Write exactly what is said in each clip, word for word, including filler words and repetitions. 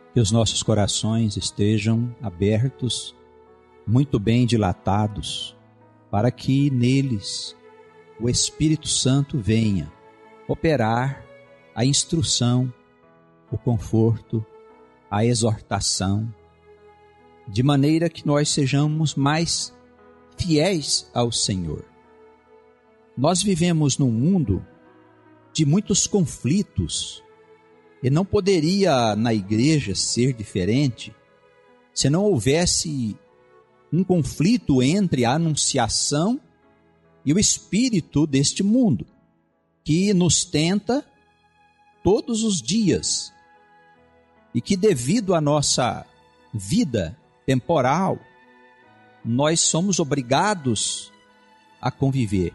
Que os nossos corações estejam abertos, muito bem dilatados, para que neles o Espírito Santo venha operar a instrução, o conforto, a exortação, de maneira que nós sejamos mais fiéis ao Senhor. Nós vivemos num mundo de muitos conflitos, e não poderia na igreja ser diferente se não houvesse um conflito entre a anunciação e o espírito deste mundo, que nos tenta todos os dias e que, devido à nossa vida temporal, nós somos obrigados a conviver.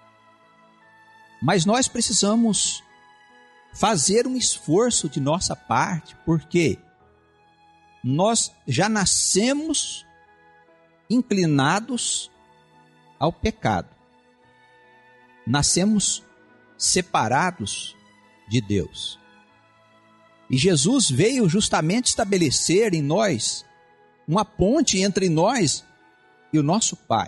Mas nós precisamos fazer um esforço de nossa parte, porque nós já nascemos inclinados ao pecado. Nascemos separados de Deus. E Jesus veio justamente estabelecer em nós uma ponte entre nós e o nosso Pai.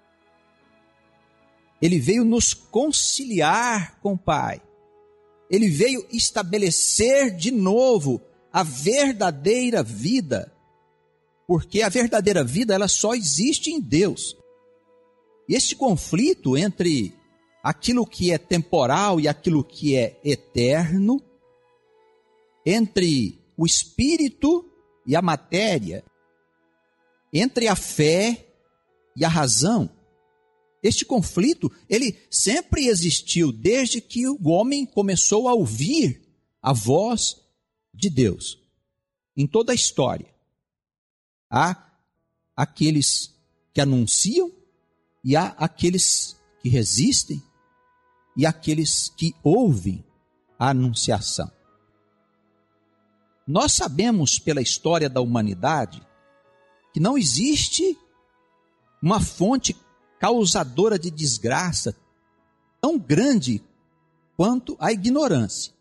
Ele veio nos conciliar com o Pai. Ele veio estabelecer de novo a verdadeira vida, porque a verdadeira vida ela só existe em Deus. E este conflito entre aquilo que é temporal e aquilo que é eterno, entre o espírito e a matéria, entre a fé e a razão, este conflito, ele sempre existiu desde que o homem começou a ouvir a voz de Deus. Em toda a história, há aqueles que anunciam e há aqueles que resistem e aqueles que ouvem a anunciação. Nós sabemos pela história da humanidade que não existe uma fonte causadora de desgraça tão grande quanto a ignorância.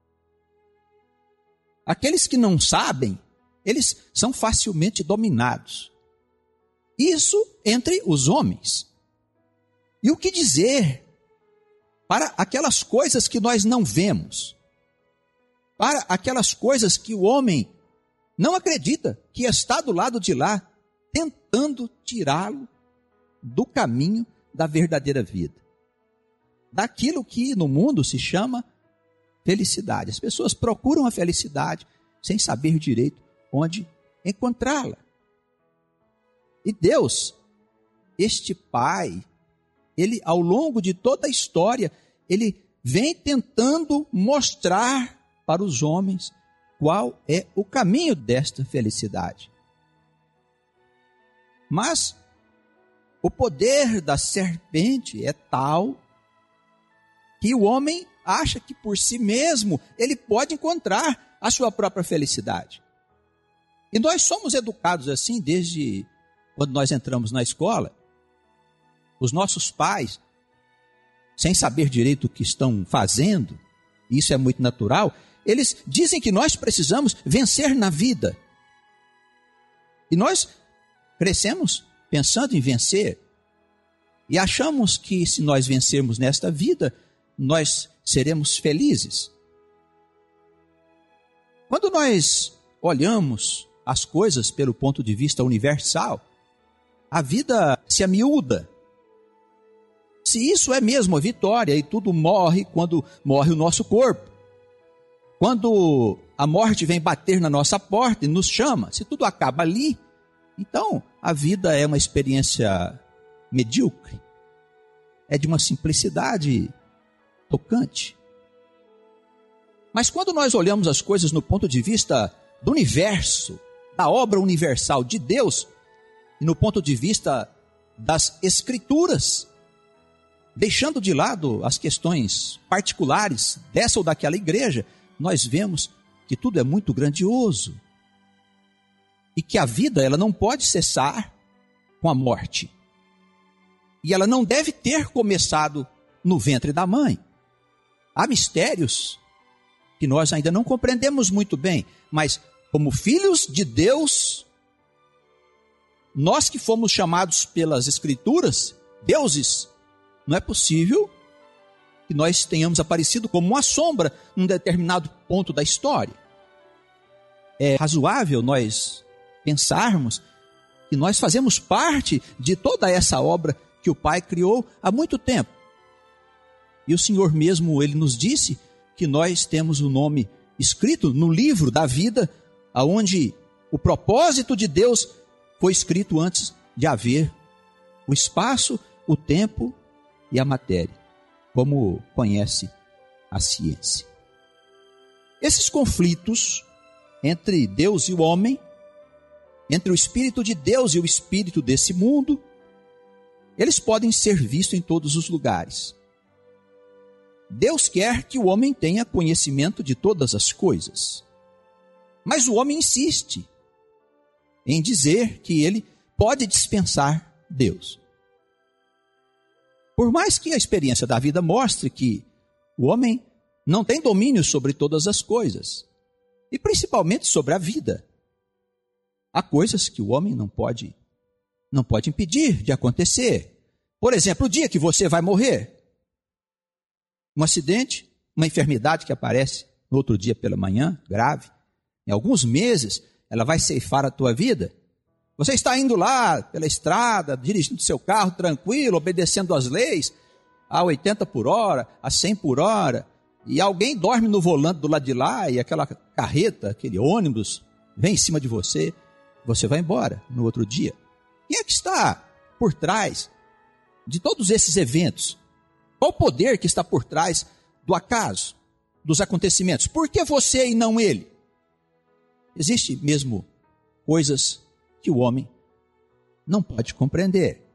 Aqueles que não sabem, eles são facilmente dominados. Isso entre os homens. E o que dizer para aquelas coisas que nós não vemos? Para aquelas coisas que o homem não acredita que está do lado de lá, tentando tirá-lo do caminho da verdadeira vida. Daquilo que no mundo se chama felicidade. As pessoas procuram a felicidade sem saber direito onde encontrá-la. E Deus, este Pai, ele ao longo de toda a história, ele vem tentando mostrar para os homens qual é o caminho desta felicidade. Mas o poder da serpente é tal que o homem acha que por si mesmo ele pode encontrar a sua própria felicidade. E nós somos educados assim desde quando nós entramos na escola. Os nossos pais, sem saber direito o que estão fazendo, isso é muito natural, eles dizem que nós precisamos vencer na vida. E nós crescemos pensando em vencer, e achamos que se nós vencermos nesta vida, nós seremos felizes. Quando nós olhamos as coisas pelo ponto de vista universal, a vida se amiúda. Se isso é mesmo a vitória, e tudo morre quando morre o nosso corpo, quando a morte vem bater na nossa porta e nos chama, se tudo acaba ali, então a vida é uma experiência medíocre, é de uma simplicidade tocante. Mas quando nós olhamos as coisas no ponto de vista do universo, da obra universal de Deus, e no ponto de vista das Escrituras, deixando de lado as questões particulares dessa ou daquela igreja, nós vemos que tudo é muito grandioso e que a vida ela não pode cessar com a morte. E ela não deve ter começado no ventre da mãe. Há mistérios que nós ainda não compreendemos muito bem, mas como filhos de Deus, nós que fomos chamados pelas Escrituras, deuses, não é possível que nós tenhamos aparecido como uma sombra num determinado ponto da história. É razoável nós pensarmos que nós fazemos parte de toda essa obra que o Pai criou há muito tempo. E o Senhor mesmo, Ele nos disse que nós temos o nome escrito no livro da vida, onde o propósito de Deus foi escrito antes de haver o espaço, o tempo e a matéria, como conhece a ciência. Esses conflitos entre Deus e o homem, entre o Espírito de Deus e o Espírito desse mundo, eles podem ser vistos em todos os lugares. Deus quer que o homem tenha conhecimento de todas as coisas. Mas o homem insiste em dizer que ele pode dispensar Deus. Por mais que a experiência da vida mostre que o homem não tem domínio sobre todas as coisas, e principalmente sobre a vida, há coisas que o homem não pode, não pode impedir de acontecer. Por exemplo, o dia que você vai morrer. Um acidente, uma enfermidade que aparece no outro dia pela manhã, grave. Em alguns meses, ela vai ceifar a tua vida. Você está indo lá pela estrada, dirigindo seu carro tranquilo, obedecendo às leis, a oitenta por hora, a cem por hora, e alguém dorme no volante do lado de lá, e aquela carreta, aquele ônibus, vem em cima de você, você vai embora no outro dia. Quem é que está por trás de todos esses eventos? Qual o poder que está por trás do acaso, dos acontecimentos? Por que você e não ele? Existem mesmo coisas que o homem não pode compreender.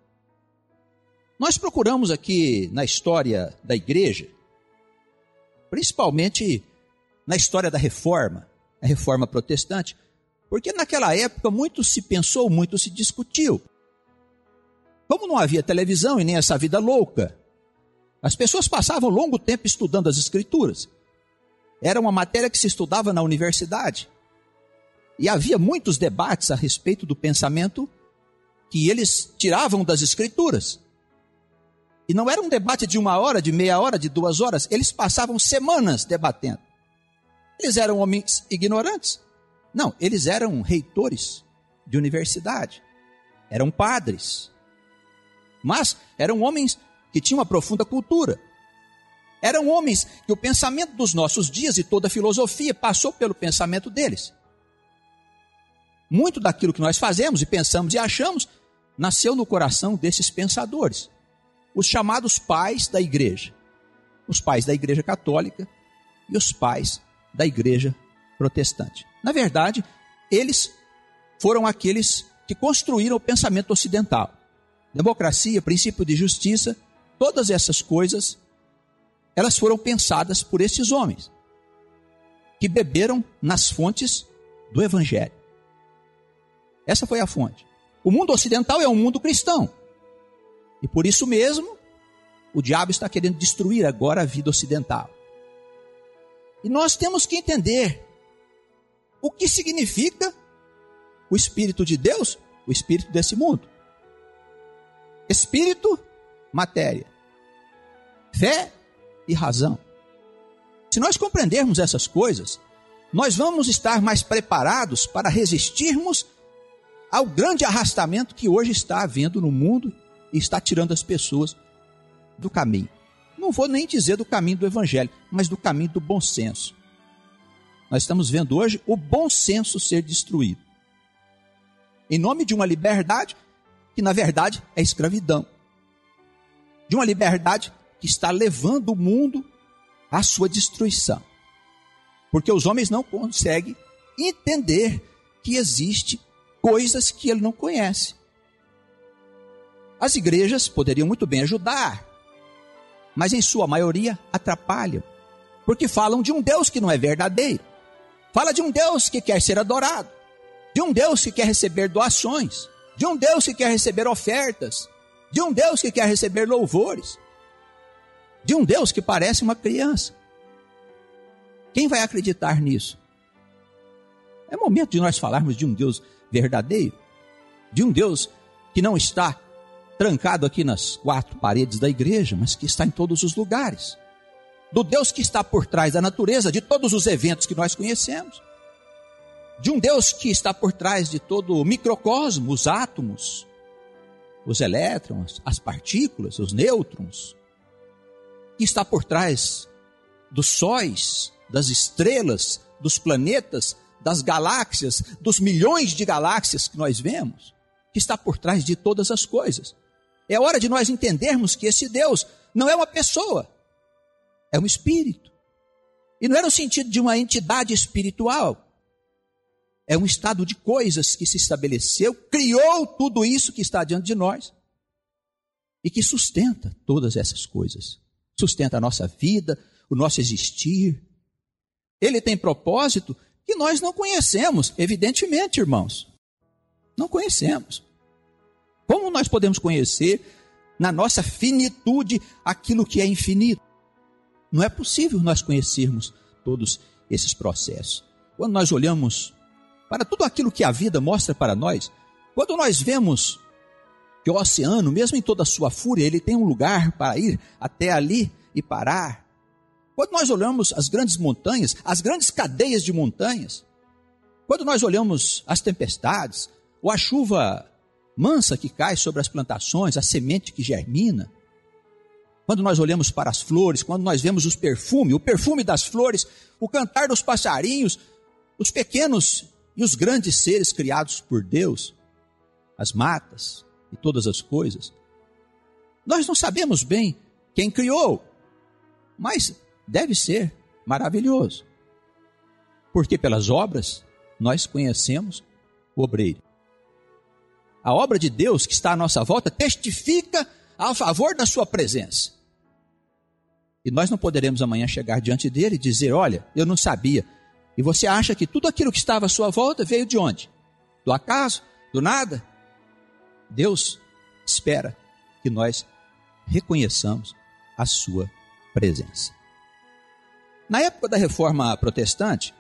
Nós procuramos aqui na história da igreja, principalmente na história da reforma, a reforma protestante, porque naquela época muito se pensou, muito se discutiu. Como não havia televisão e nem essa vida louca, as pessoas passavam longo tempo estudando as Escrituras. Era uma matéria que se estudava na universidade. E havia muitos debates a respeito do pensamento que eles tiravam das Escrituras. E não era um debate de uma hora, de meia hora, de duas horas. Eles passavam semanas debatendo. Eles eram homens ignorantes? Não, eles eram reitores de universidade. Eram padres. Mas eram homens que tinham uma profunda cultura. Eram homens que o pensamento dos nossos dias e toda a filosofia passou pelo pensamento deles. Muito daquilo que nós fazemos e pensamos e achamos nasceu no coração desses pensadores, os chamados pais da igreja, os pais da igreja católica e os pais da igreja protestante. Na verdade, eles foram aqueles que construíram o pensamento ocidental. Democracia, princípio de justiça, todas essas coisas, elas foram pensadas por esses homens, que beberam nas fontes do Evangelho. Essa foi a fonte. O mundo ocidental é um mundo cristão. E por isso mesmo, o diabo está querendo destruir agora a vida ocidental. E nós temos que entender o que significa o Espírito de Deus, o Espírito desse mundo. Espírito, matéria. Fé e razão. Se nós compreendermos essas coisas, nós vamos estar mais preparados para resistirmos ao grande arrastamento que hoje está havendo no mundo e está tirando as pessoas do caminho. Não vou nem dizer do caminho do Evangelho, mas do caminho do bom senso. Nós estamos vendo hoje o bom senso ser destruído. Em nome de uma liberdade que, na verdade, é escravidão. De uma liberdade que está levando o mundo à sua destruição. Porque os homens não conseguem entender que existe coisas que ele não conhece. As igrejas poderiam muito bem ajudar, mas em sua maioria atrapalham, porque falam de um Deus que não é verdadeiro. Fala de um Deus que quer ser adorado, de um Deus que quer receber doações, de um Deus que quer receber ofertas, de um Deus que quer receber louvores, de um Deus que parece uma criança. Quem vai acreditar nisso? É momento de nós falarmos de um Deus verdadeiro, de um Deus que não está trancado aqui nas quatro paredes da igreja, mas que está em todos os lugares. Do Deus que está por trás da natureza, de todos os eventos que nós conhecemos. De um Deus que está por trás de todo o microcosmo, os átomos, os elétrons, as partículas, os nêutrons. Que está por trás dos sóis, das estrelas, dos planetas, das galáxias, dos milhões de galáxias que nós vemos. Que está por trás de todas as coisas. É hora de nós entendermos que esse Deus não é uma pessoa. É um espírito. E não é no sentido de uma entidade espiritual. É um estado de coisas que se estabeleceu, criou tudo isso que está diante de nós e que sustenta todas essas coisas. Sustenta a nossa vida, o nosso existir. Ele tem propósito que nós não conhecemos, evidentemente, irmãos. Não conhecemos. Como nós podemos conhecer, na nossa finitude, aquilo que é infinito? Não é possível nós conhecermos todos esses processos. Quando nós olhamos para tudo aquilo que a vida mostra para nós, quando nós vemos que o oceano, mesmo em toda a sua fúria, ele tem um lugar para ir até ali e parar. Quando nós olhamos as grandes montanhas, as grandes cadeias de montanhas, quando nós olhamos as tempestades, ou a chuva mansa que cai sobre as plantações, a semente que germina, quando nós olhamos para as flores, quando nós vemos os perfumes, o perfume das flores, o cantar dos passarinhos, os pequenos e os grandes seres criados por Deus, as matas e todas as coisas, nós não sabemos bem quem criou, mas deve ser maravilhoso, porque pelas obras nós conhecemos o obreiro. A obra de Deus que está à nossa volta testifica a favor da sua presença. E nós não poderemos amanhã chegar diante dele e dizer, olha, eu não sabia. E você acha que tudo aquilo que estava à sua volta veio de onde? Do acaso? Do nada? Deus espera que nós reconheçamos a sua presença. Na época da Reforma Protestante,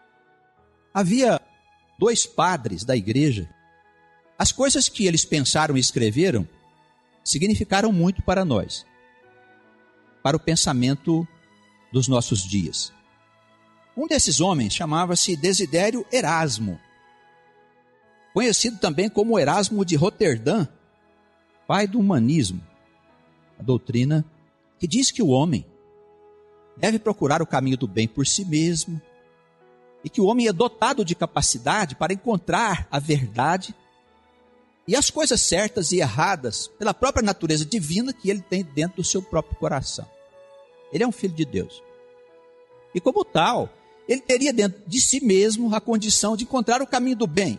havia dois padres da igreja. As coisas que eles pensaram e escreveram significaram muito para nós, para o pensamento dos nossos dias. Um desses homens chamava-se Desidério Erasmo, conhecido também como Erasmo de Roterdã, pai do humanismo, a doutrina que diz que o homem deve procurar o caminho do bem por si mesmo e que o homem é dotado de capacidade para encontrar a verdade e as coisas certas e erradas pela própria natureza divina que ele tem dentro do seu próprio coração. Ele é um filho de Deus. E como tal, ele teria dentro de si mesmo a condição de encontrar o caminho do bem.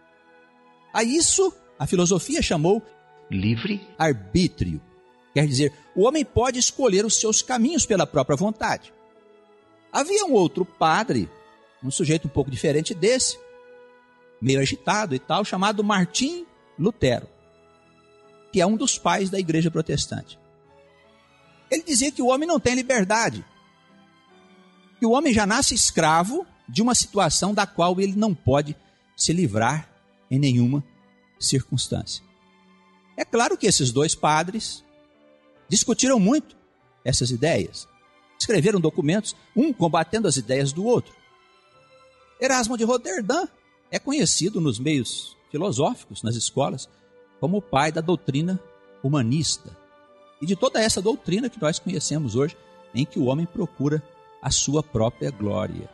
A isso, a filosofia chamou livre-arbítrio. Quer dizer, o homem pode escolher os seus caminhos pela própria vontade. Havia um outro padre, um sujeito um pouco diferente desse, meio agitado e tal, chamado Martim Lutero, que é um dos pais da igreja protestante. Ele dizia que o homem não tem liberdade, que o homem já nasce escravo de uma situação da qual ele não pode se livrar em nenhuma circunstância. É claro que esses dois padres discutiram muito essas ideias, escreveram documentos, um combatendo as ideias do outro. Erasmo de Roterdã é conhecido nos meios filosóficos, nas escolas, como o pai da doutrina humanista e de toda essa doutrina que nós conhecemos hoje, em que o homem procura a sua própria glória.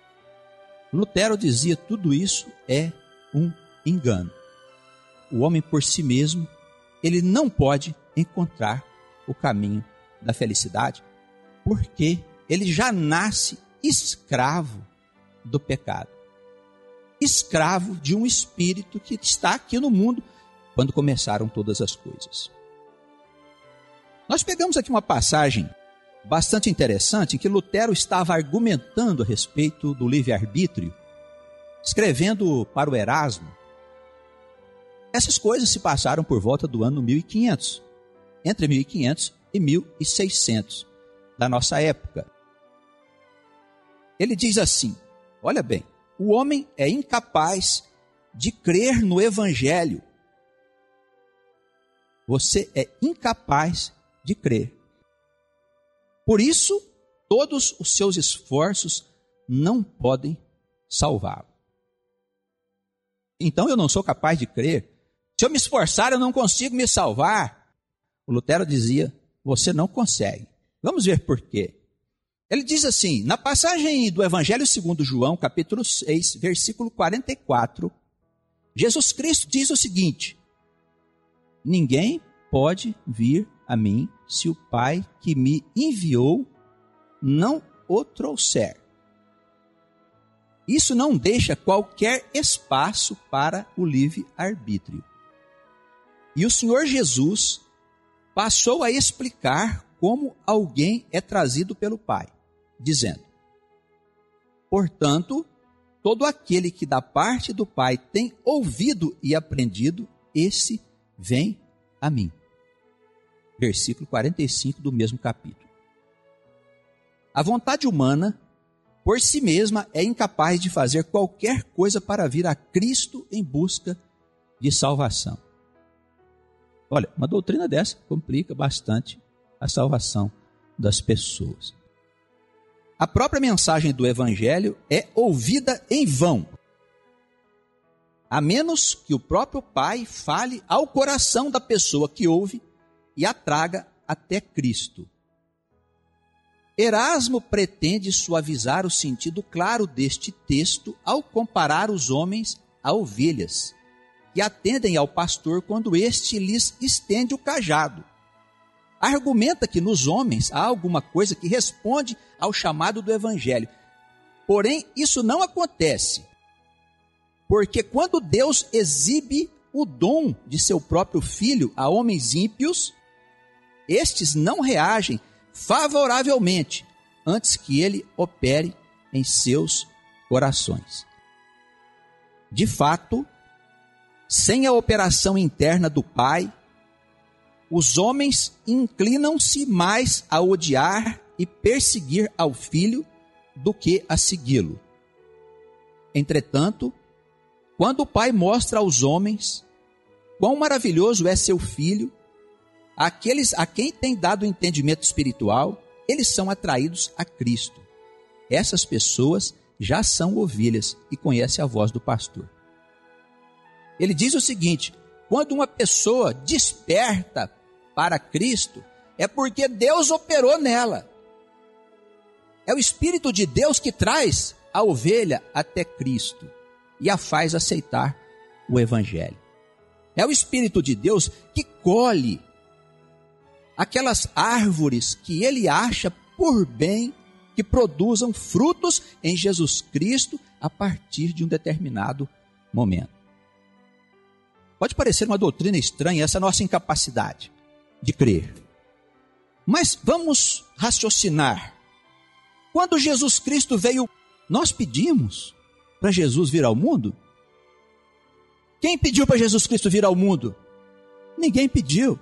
Lutero dizia que tudo isso é um engano. O homem por si mesmo, ele não pode encontrar o caminho da felicidade, porque ele já nasce escravo do pecado. Escravo de um espírito que está aqui no mundo quando começaram todas as coisas. Nós pegamos aqui uma passagem bastante interessante em que Lutero estava argumentando a respeito do livre-arbítrio, escrevendo para o Erasmo. Essas coisas se passaram por volta do ano mil e quinhentos, entre mil e quinhentos e mil e seiscentos da nossa época. Ele diz assim, olha bem, o homem é incapaz de crer no Evangelho. Você é incapaz de crer. Por isso, todos os seus esforços não podem salvá-lo. Então eu não sou capaz de crer. Se eu me esforçar, eu não consigo me salvar. O Lutero dizia, você não consegue. Vamos ver por quê. Ele diz assim, na passagem do Evangelho segundo João, capítulo seis, versículo quarenta e quatro, Jesus Cristo diz o seguinte, ninguém pode vir a mim se o Pai que me enviou não o trouxer. Isso não deixa qualquer espaço para o livre-arbítrio. E o Senhor Jesus passou a explicar como alguém é trazido pelo Pai, dizendo, portanto, todo aquele que da parte do Pai tem ouvido e aprendido, esse vem a mim. Versículo quarenta e cinco do mesmo capítulo. A vontade humana, por si mesma, é incapaz de fazer qualquer coisa para vir a Cristo em busca de salvação. Olha, uma doutrina dessa complica bastante a salvação das pessoas. A própria mensagem do Evangelho é ouvida em vão, a menos que o próprio Pai fale ao coração da pessoa que ouve e a traga até Cristo. Erasmo pretende suavizar o sentido claro deste texto ao comparar os homens a ovelhas, que atendem ao pastor quando este lhes estende o cajado. Argumenta que nos homens há alguma coisa que responde ao chamado do Evangelho. Porém, isso não acontece, porque quando Deus exibe o dom de seu próprio Filho a homens ímpios, estes não reagem favoravelmente antes que ele opere em seus corações. De fato, sem a operação interna do Pai, os homens inclinam-se mais a odiar e perseguir ao Filho do que a segui-lo. Entretanto, quando o Pai mostra aos homens quão maravilhoso é seu Filho, aqueles a quem tem dado o entendimento espiritual, eles são atraídos a Cristo. Essas pessoas já são ovelhas e conhecem a voz do pastor. Ele diz o seguinte, quando uma pessoa desperta para Cristo, é porque Deus operou nela. É o Espírito de Deus que traz a ovelha até Cristo e a faz aceitar o Evangelho. É o Espírito de Deus que colhe aquelas árvores que ele acha por bem que produzam frutos em Jesus Cristo a partir de um determinado momento. Pode parecer uma doutrina estranha essa nossa incapacidade de crer. Mas vamos raciocinar. Quando Jesus Cristo veio, nós pedimos para Jesus vir ao mundo? Quem pediu para Jesus Cristo vir ao mundo? Ninguém pediu.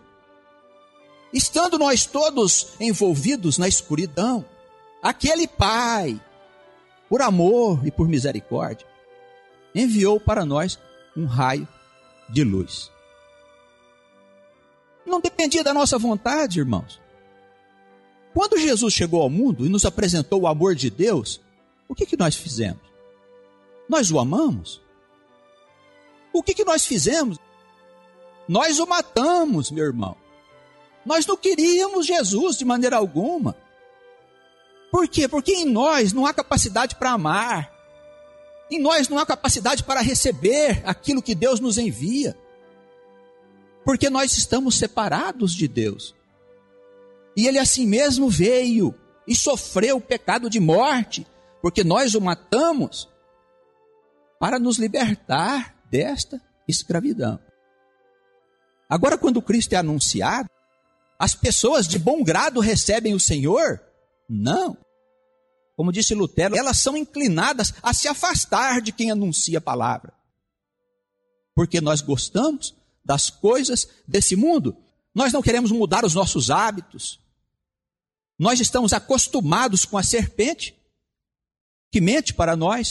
Estando nós todos envolvidos na escuridão, aquele Pai, por amor e por misericórdia, enviou para nós um raio de luz. Não dependia da nossa vontade, irmãos. Quando Jesus chegou ao mundo e nos apresentou o amor de Deus, o que, que nós fizemos? Nós o amamos? O que, que nós fizemos? Nós o matamos, meu irmão. Nós não queríamos Jesus de maneira alguma. Por quê? Porque em nós não há capacidade para amar. Em nós não há capacidade para receber aquilo que Deus nos envia. Porque nós estamos separados de Deus. E Ele assim mesmo veio e sofreu o pecado de morte, porque nós o matamos para nos libertar desta escravidão. Agora, quando Cristo é anunciado, as pessoas de bom grado recebem o Senhor? Não. Como disse Lutero, elas são inclinadas a se afastar de quem anuncia a palavra. Porque nós gostamos das coisas desse mundo. Nós não queremos mudar os nossos hábitos. Nós estamos acostumados com a serpente que mente para nós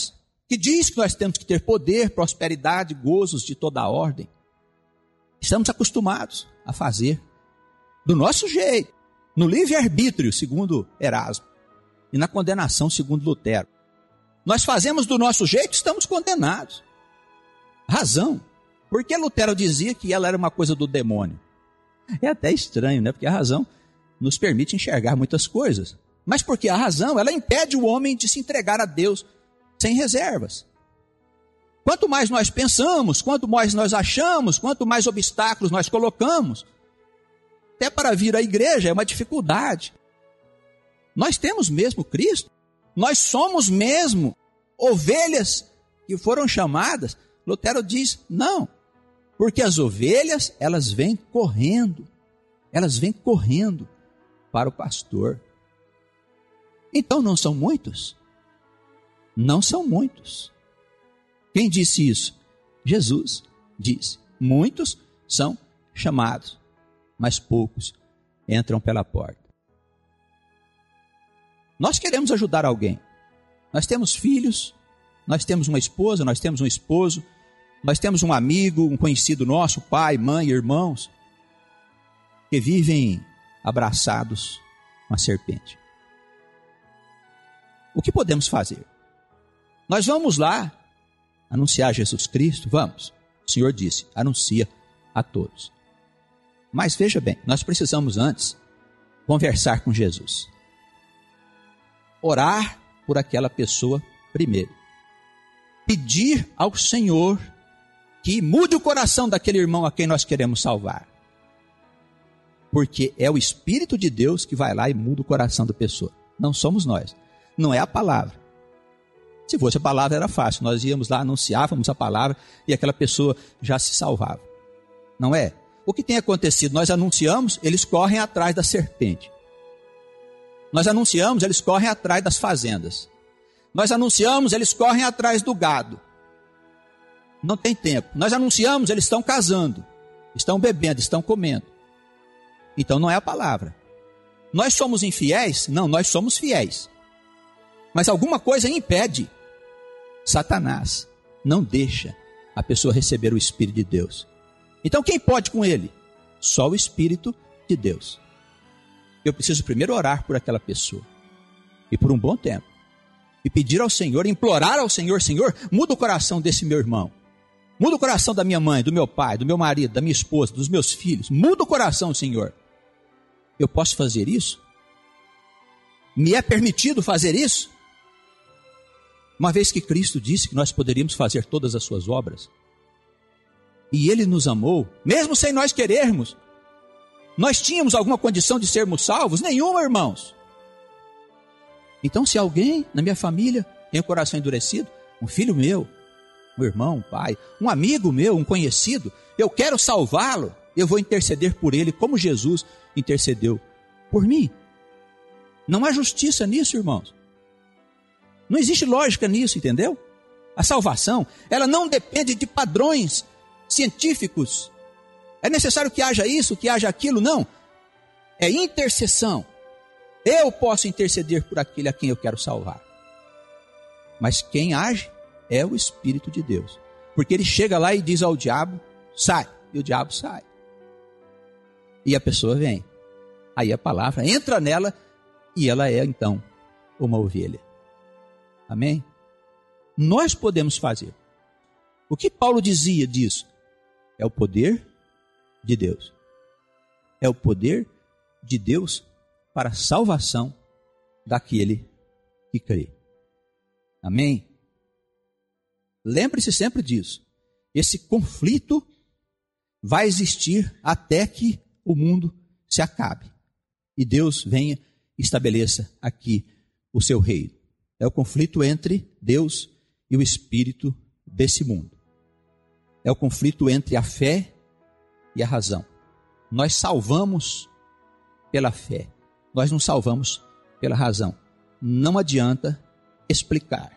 que diz que nós temos que ter poder, prosperidade, gozos de toda a ordem. Estamos acostumados a fazer do nosso jeito, no livre-arbítrio, segundo Erasmo, e na condenação, segundo Lutero. Nós fazemos do nosso jeito, estamos condenados. Razão. Porque Lutero dizia que ela era uma coisa do demônio. É até estranho, né? Porque a razão nos permite enxergar muitas coisas. Mas porque a razão, ela impede o homem de se entregar a Deus sem reservas. Quanto mais nós pensamos, quanto mais nós achamos, quanto mais obstáculos nós colocamos, até para vir à igreja é uma dificuldade. Nós temos mesmo Cristo, nós somos mesmo ovelhas que foram chamadas. Lutero diz, não, porque as ovelhas, elas vêm correndo, elas vêm correndo para o pastor. Então não são muitos? Não são muitos. Quem disse isso? Jesus disse, muitos são chamados, mas poucos entram pela porta. Nós queremos ajudar alguém. Nós temos filhos, nós temos uma esposa, nós temos um esposo, nós temos um amigo, um conhecido nosso, pai, mãe, irmãos, que vivem abraçados com a serpente. O que podemos fazer? Nós vamos lá anunciar Jesus Cristo? Vamos. O Senhor disse, anuncia a todos. Mas veja bem, nós precisamos antes conversar com Jesus. Orar por aquela pessoa primeiro. Pedir ao Senhor que mude o coração daquele irmão a quem nós queremos salvar. Porque é o Espírito de Deus que vai lá e muda o coração da pessoa. Não somos nós. Não é a palavra. Se fosse a palavra era fácil. Nós íamos lá, anunciávamos a palavra e aquela pessoa já se salvava. Não é? O que tem acontecido? Nós anunciamos, eles correm atrás da serpente. Nós anunciamos, eles correm atrás das fazendas. Nós anunciamos, eles correm atrás do gado. Não tem tempo. Nós anunciamos, eles estão casando, estão bebendo, estão comendo. Então não é a palavra. Nós somos infiéis? Não, nós somos fiéis. Mas alguma coisa impede. Satanás não deixa a pessoa receber o Espírito de Deus. Então quem pode com ele? Só o Espírito de Deus. Eu preciso primeiro orar por aquela pessoa. E por um bom tempo. E pedir ao Senhor, implorar ao Senhor, Senhor, muda o coração desse meu irmão. Muda o coração da minha mãe, do meu pai, do meu marido, da minha esposa, dos meus filhos. Muda o coração, Senhor. Eu posso fazer isso? Me é permitido fazer isso? Uma vez que Cristo disse que nós poderíamos fazer todas as suas obras. E Ele nos amou, mesmo sem nós querermos. Nós tínhamos alguma condição de sermos salvos? Nenhuma, irmãos. Então, se alguém na minha família tem o coração endurecido, um filho meu, um irmão, um pai, um amigo meu, um conhecido, eu quero salvá-lo, eu vou interceder por ele como Jesus intercedeu por mim. Não há justiça nisso, irmãos. Não existe lógica nisso, entendeu? A salvação, ela não depende de padrões científicos. É necessário que haja isso, que haja aquilo, não. É intercessão. Eu posso interceder por aquele a quem eu quero salvar. Mas quem age é o Espírito de Deus. Porque ele chega lá e diz ao diabo, sai. E o diabo sai. E a pessoa vem. Aí a palavra entra nela e ela é então uma ovelha. Amém? Nós podemos fazer. O que Paulo dizia disso? É o poder de Deus. É o poder de Deus para a salvação daquele que crê. Amém? Lembre-se sempre disso. Esse conflito vai existir até que o mundo se acabe. E Deus venha e estabeleça aqui o seu reino. É o conflito entre Deus e o espírito desse mundo. É o conflito entre a fé e a razão. Nós salvamos pela fé. Nós não salvamos pela razão. Não adianta explicar.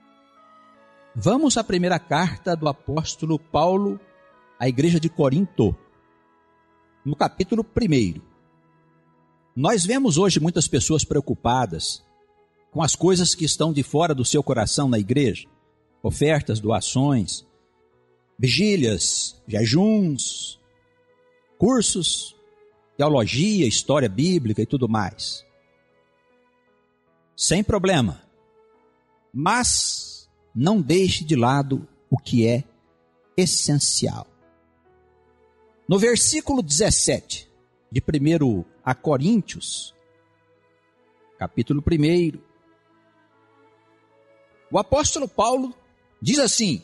Vamos à primeira carta do apóstolo Paulo à igreja de Corinto, no capítulo primeiro. Nós vemos hoje muitas pessoas preocupadas com as coisas que estão de fora do seu coração na igreja. ofertas, doações, vigílias, jejuns, cursos, teologia, história bíblica e tudo mais. Sem problema. Mas não deixe de lado o que é essencial. No versículo dezessete de primeiro a Coríntios, capítulo um, o apóstolo Paulo diz assim: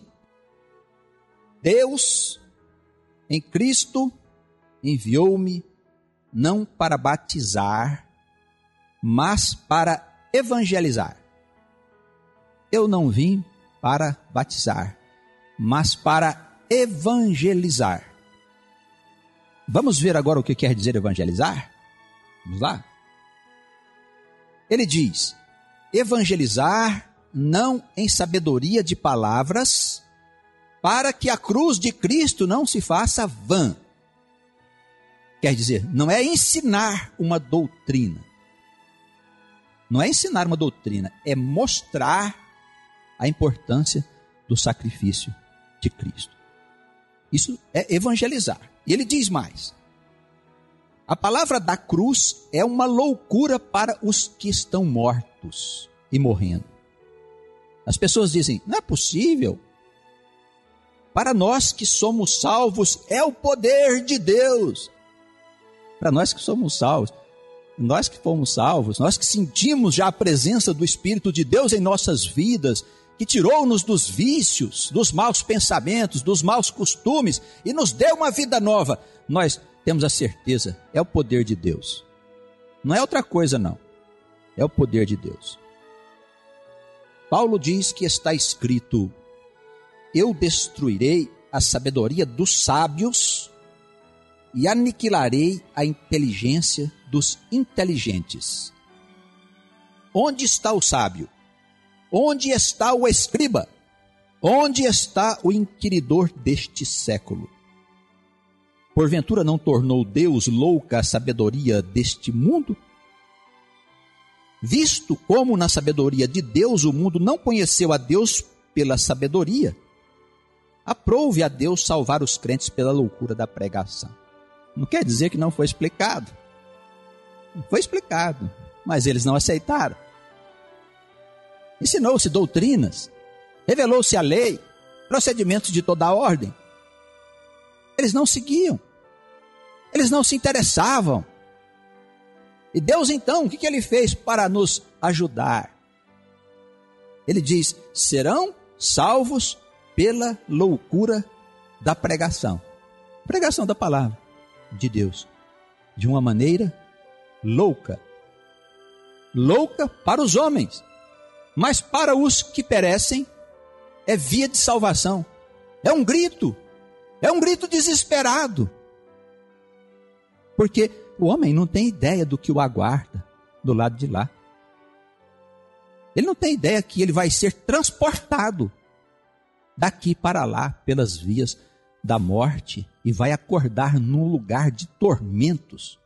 Deus em Cristo enviou-me não para batizar, mas para evangelizar. Eu não vim para batizar, mas para evangelizar. Vamos ver agora o que quer dizer evangelizar? Vamos lá? Ele diz: evangelizar não em sabedoria de palavras, para que a cruz de Cristo não se faça vã. Quer dizer, não é ensinar uma doutrina. Não é ensinar uma doutrina, é mostrar a importância do sacrifício de Cristo. Isso é evangelizar. E ele diz mais: a palavra da cruz é uma loucura para os que estão mortos e morrendo. As pessoas dizem: não é possível. Para nós que somos salvos, é o poder de Deus. Para nós que somos salvos, nós que fomos salvos, nós que sentimos já a presença do Espírito de Deus em nossas vidas, que tirou-nos dos vícios, dos maus pensamentos, dos maus costumes e nos deu uma vida nova, nós temos a certeza, é o poder de Deus. Não é outra coisa não, é o poder de Deus. Paulo diz que está escrito: eu destruirei a sabedoria dos sábios e aniquilarei a inteligência dos inteligentes. Onde está o sábio? Onde está o escriba? Onde está o inquiridor deste século? Porventura não tornou Deus louca a sabedoria deste mundo? Visto como na sabedoria de Deus o mundo não conheceu a Deus pela sabedoria, aprove a Deus salvar os crentes pela loucura da pregação. Não quer dizer que não foi explicado. Não foi explicado, mas eles não aceitaram. Ensinou-se doutrinas, revelou-se a lei, procedimentos de toda a ordem. Eles não seguiam, eles não se interessavam. E Deus então, o que ele fez para nos ajudar? Ele diz: serão salvos pela loucura da pregação. Pregação da palavra de Deus, de uma maneira louca. Louca para os homens, mas para os que perecem é via de salvação. É um grito, é um grito desesperado. Porque o homem não tem ideia do que o aguarda do lado de lá. Ele não tem ideia que ele vai ser transportado daqui para lá pelas vias da morte e vai acordar num lugar de tormentos.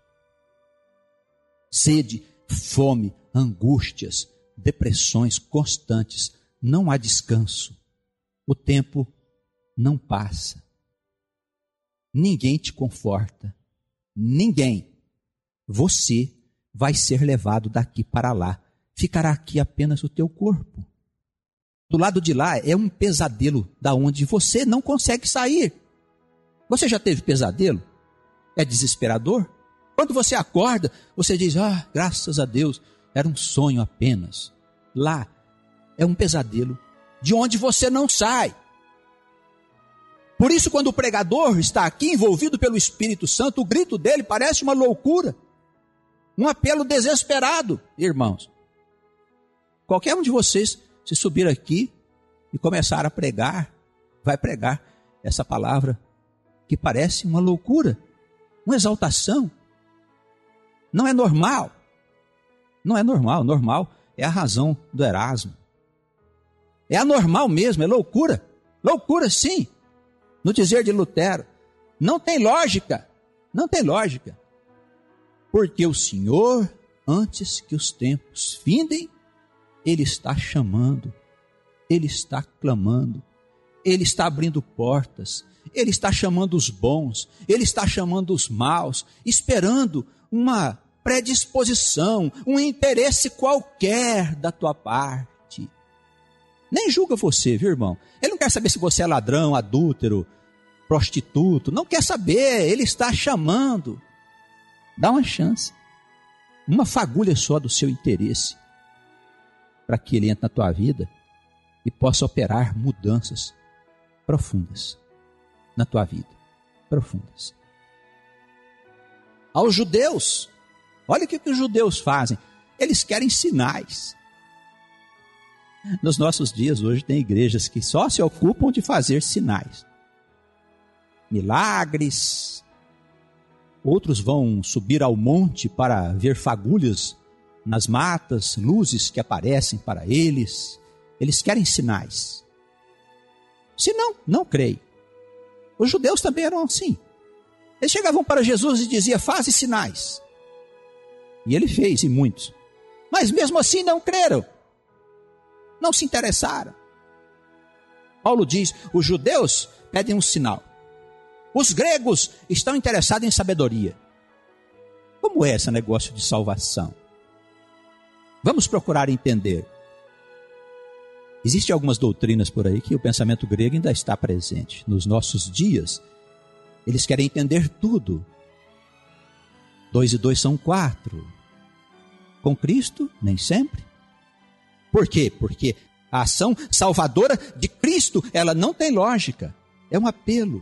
Sede, fome, angústias, depressões constantes. Não há descanso. O tempo não passa. Ninguém te conforta. Ninguém. Você vai ser levado daqui para lá. Ficará aqui apenas o teu corpo. Do lado de lá é um pesadelo da onde você não consegue sair. Você já teve pesadelo? É desesperador? Quando você acorda, você diz: ah, graças a Deus, era um sonho apenas. Lá é um pesadelo de onde você não sai. Por isso, quando o pregador está aqui envolvido pelo Espírito Santo, o grito dele parece uma loucura, um apelo desesperado. Irmãos, qualquer um de vocês, se subir aqui e começar a pregar, vai pregar essa palavra que parece uma loucura, uma exaltação. Não é normal. Não é normal. Normal é a razão do Erasmo. É anormal mesmo, é loucura. Loucura, sim. No dizer de Lutero, não tem lógica. Não tem lógica. Porque o Senhor, antes que os tempos findem, Ele está chamando Ele está clamando, Ele está abrindo portas, Ele está chamando os bons, Ele está chamando os maus, esperando uma predisposição, um interesse qualquer da tua parte. Nem julga você, viu, irmão? Ele não quer saber se você é ladrão, adúltero, prostituto, não quer saber, Ele está chamando. Dá uma chance, uma fagulha só do seu interesse, para que Ele entre na tua vida e possa operar mudanças profundas na tua vida, profundas. Aos judeus, olha o que, que os judeus fazem, eles querem sinais. Nos nossos dias hoje tem igrejas que só se ocupam de fazer sinais, milagres. Outros vão subir ao monte para ver fagulhas nas matas, luzes que aparecem para eles. Eles querem sinais. Se não, não creio. Os judeus também eram assim. Eles chegavam para Jesus e diziam, faze sinais. E ele fez, e muitos. Mas mesmo assim não creram. Não se interessaram. Paulo diz, os judeus pedem um sinal. Os gregos estão interessados em sabedoria. Como é esse negócio de salvação? Vamos procurar entender. Existem algumas doutrinas por aí que o pensamento grego ainda está presente. Nos nossos dias, eles querem entender tudo. Dois e dois são quatro. Com Cristo, nem sempre. Por quê? Porque a ação salvadora de Cristo, ela não tem lógica. É um apelo.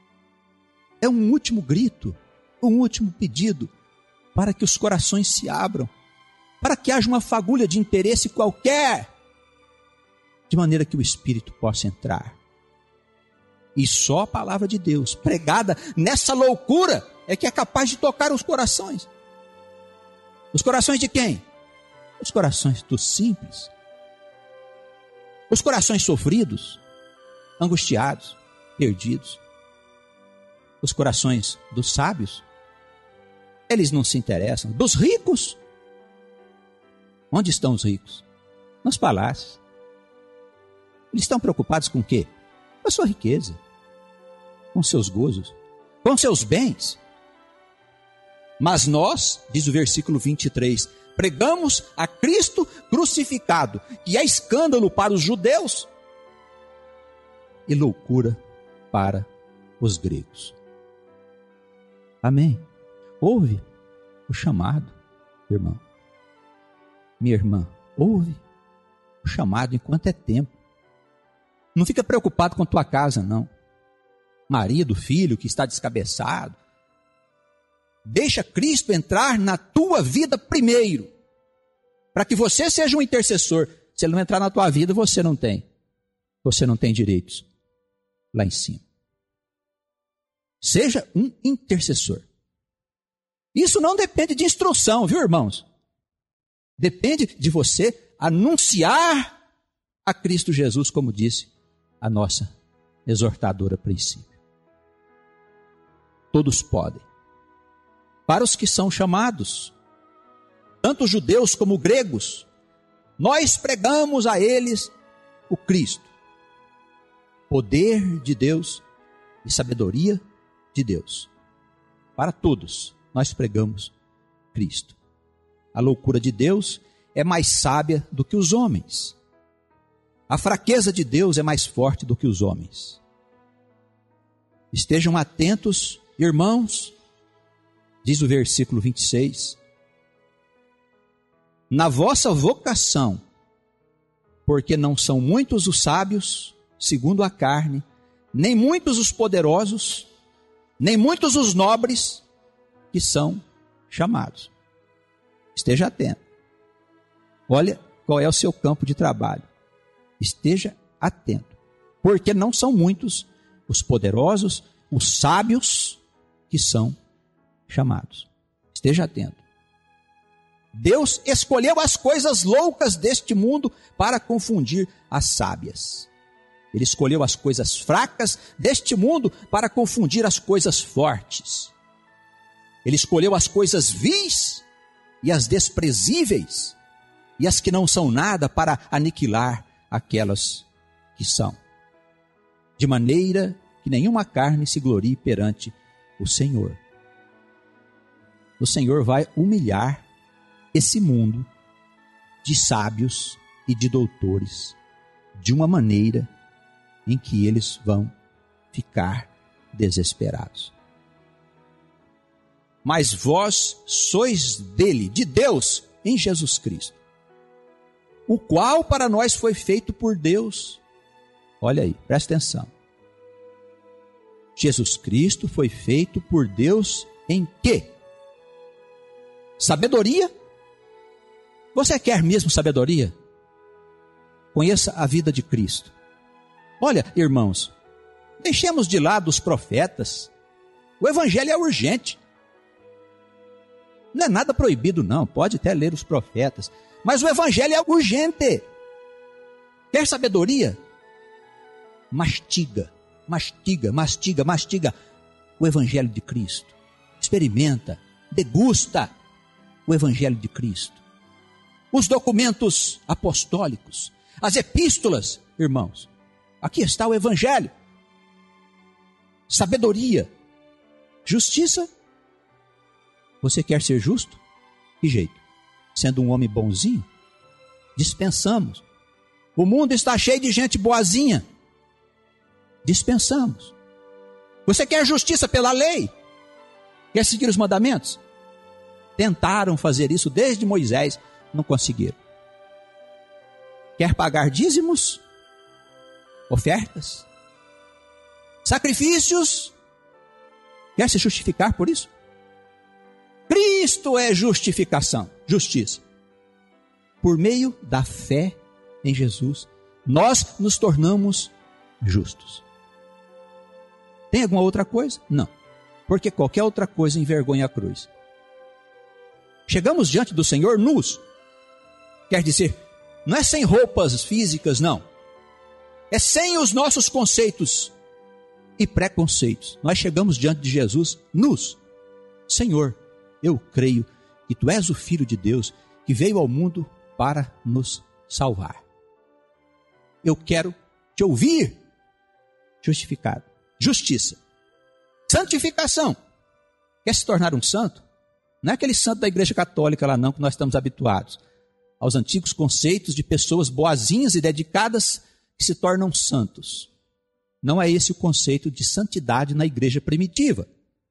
É um último grito, um último pedido para que os corações se abram, para que haja uma fagulha de interesse qualquer, de maneira que o Espírito possa entrar. E só a palavra de Deus, pregada nessa loucura, é que é capaz de tocar os corações. Os corações de quem? Os corações dos simples. Os corações sofridos, angustiados, perdidos. Os corações dos sábios, eles não se interessam. Dos ricos, onde estão os ricos? Nos palácios. Eles estão preocupados com o quê? Com a sua riqueza, com seus gozos, com seus bens. Mas nós, diz o versículo vinte e três, pregamos a Cristo crucificado, que é escândalo para os judeus e loucura para os gregos. Amém. Ouve o chamado, irmão. Minha irmã, ouve o chamado enquanto é tempo. Não fica preocupado com tua casa, não. Marido, filho que está descabeçado. Deixa Cristo entrar na tua vida primeiro, para que você seja um intercessor. Se ele não entrar na tua vida, você não tem. Você não tem direitos lá em cima. Seja um intercessor. Isso não depende de instrução, viu, irmãos? Depende de você anunciar a Cristo Jesus, como disse a nossa exortadora a princípio. Todos podem. Para os que são chamados, tanto judeus como gregos, nós pregamos a eles o Cristo. Poder de Deus e sabedoria de Deus. Para todos, nós pregamos Cristo. A loucura de Deus é mais sábia do que os homens. A fraqueza de Deus é mais forte do que os homens. Estejam atentos, irmãos, diz o versículo vinte e seis, na vossa vocação, porque não são muitos os sábios, segundo a carne, nem muitos os poderosos, nem muitos os nobres que são chamados. Esteja atento. Olha qual é o seu campo de trabalho. Esteja atento. Porque não são muitos os poderosos, os sábios que são chamados. Esteja atento. Deus escolheu as coisas loucas deste mundo para confundir as sábias. Ele escolheu as coisas fracas deste mundo para confundir as coisas fortes. Ele escolheu as coisas vis e as desprezíveis e as que não são nada para aniquilar aquelas que são, de maneira que nenhuma carne se glorie perante o Senhor. O Senhor vai humilhar esse mundo de sábios e de doutores de uma maneira em que eles vão ficar desesperados. Mas vós sois dele, de Deus, em Jesus Cristo, o qual para nós foi feito por Deus. Olha aí, presta atenção. Jesus Cristo foi feito por Deus em quê? Sabedoria? Você quer mesmo sabedoria? Conheça a vida de Cristo. Olha, irmãos, deixemos de lado os profetas. O evangelho é urgente. Não é nada proibido, não. Pode até ler os profetas. Mas o evangelho é urgente. Quer sabedoria? Mastiga, mastiga, mastiga, mastiga o evangelho de Cristo. Experimenta, degusta o evangelho de Cristo. Os documentos apostólicos, as epístolas, irmãos. Aqui está o evangelho. Sabedoria, justiça. Você quer ser justo? Que jeito? Sendo um homem bonzinho? Dispensamos. O mundo está cheio de gente boazinha. Dispensamos. Você quer justiça pela lei? Quer seguir os mandamentos? Tentaram fazer isso desde Moisés, não conseguiram. Quer pagar dízimos? Ofertas? Sacrifícios? Quer se justificar por isso? Cristo é justificação, justiça. Por meio da fé em Jesus, nós nos tornamos justos. Tem alguma outra coisa? Não. Porque qualquer outra coisa envergonha a cruz. Chegamos diante do Senhor nus. Quer dizer, não é sem roupas físicas, não. É sem os nossos conceitos e preconceitos. Nós chegamos diante de Jesus nus. Senhor, eu creio que Tu és o Filho de Deus que veio ao mundo para nos salvar. Eu quero Te ouvir. Justificado. Justiça. Santificação. Quer se tornar um santo? Não é aquele santo da igreja católica lá não, que nós estamos habituados aos antigos conceitos de pessoas boazinhas e dedicadas que se tornam santos. Não é esse o conceito de santidade na igreja primitiva.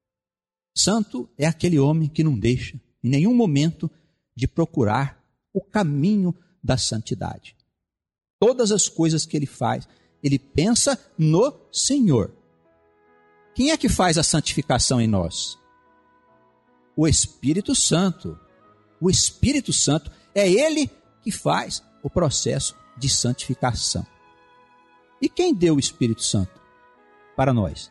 Santo é aquele homem que não deixa em nenhum momento de procurar o caminho da santidade. Todas as coisas que ele faz, ele pensa no Senhor. Quem é que faz a santificação em nós? O Espírito Santo. O Espírito Santo é Ele que faz o processo de santificação. E quem deu o Espírito Santo para nós?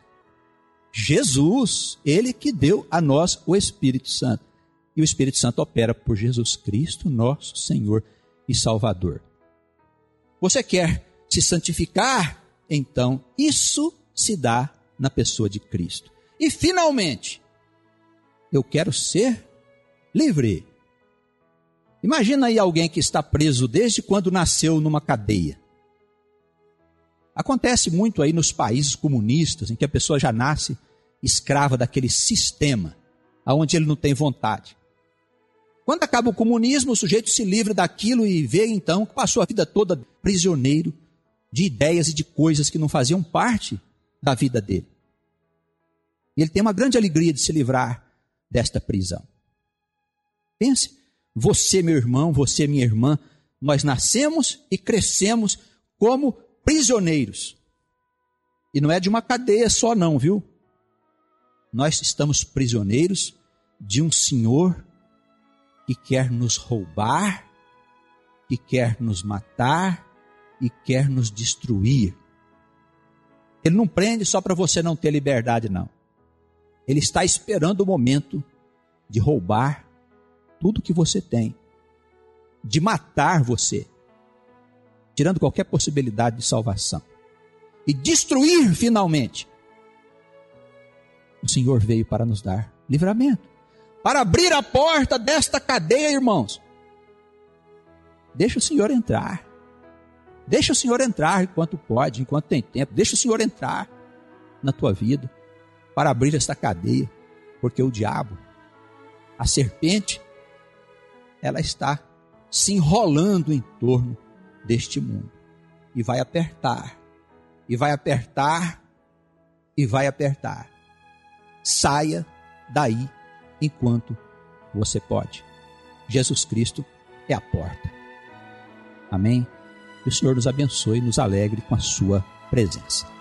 Jesus, Ele que deu a nós o Espírito Santo. E o Espírito Santo opera por Jesus Cristo, nosso Senhor e Salvador. Você quer se santificar? Então, isso se dá na pessoa de Cristo. E finalmente, eu quero ser livre. Imagina aí alguém que está preso desde quando nasceu numa cadeia. Acontece muito aí nos países comunistas, em que a pessoa já nasce escrava daquele sistema, onde ele não tem vontade. Quando acaba o comunismo, o sujeito se livra daquilo e vê então que passou a vida toda prisioneiro de ideias e de coisas que não faziam parte da vida dele. E ele tem uma grande alegria de se livrar desta prisão. Pense, você, meu irmão, você, minha irmã, nós nascemos e crescemos como prisioneiros. E não é de uma cadeia só não, viu? Nós estamos prisioneiros de um Senhor que quer nos roubar, que quer nos matar e quer nos destruir. Ele não prende só para você não ter liberdade, não. Ele está esperando o momento de roubar tudo que você tem, de matar você, tirando qualquer possibilidade de salvação, e destruir finalmente. O Senhor veio para nos dar livramento, para abrir a porta desta cadeia, irmãos. Deixa o Senhor entrar. Deixa o Senhor entrar enquanto pode, enquanto tem tempo. Deixa o Senhor entrar na tua vida para abrir esta cadeia, porque o diabo, a serpente, ela está se enrolando em torno deste mundo e vai apertar, e vai apertar, e vai apertar. Saia daí enquanto você pode. Jesus Cristo é a porta. Amém? Que o Senhor nos abençoe e nos alegre com a sua presença.